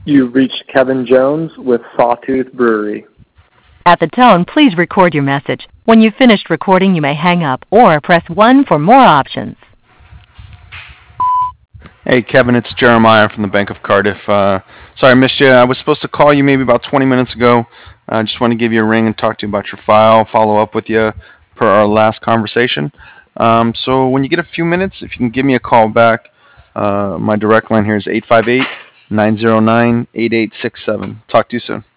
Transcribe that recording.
You've reached Kevin Jones with Sawtooth Brewery. At the tone, please record your message. When you've finished recording, you may hang up or press 1 for more options. Hey, Kevin, it's Jeremiah from the Bank of Cardiff. Sorry I missed you. I was supposed to call you maybe about 20 minutes ago. I just want to give you a ring and talk to you about your file, follow up with you per our last conversation. So when you get a few minutes, if you can give me a call back, my direct line here is 858-909-8867. Talk to you soon.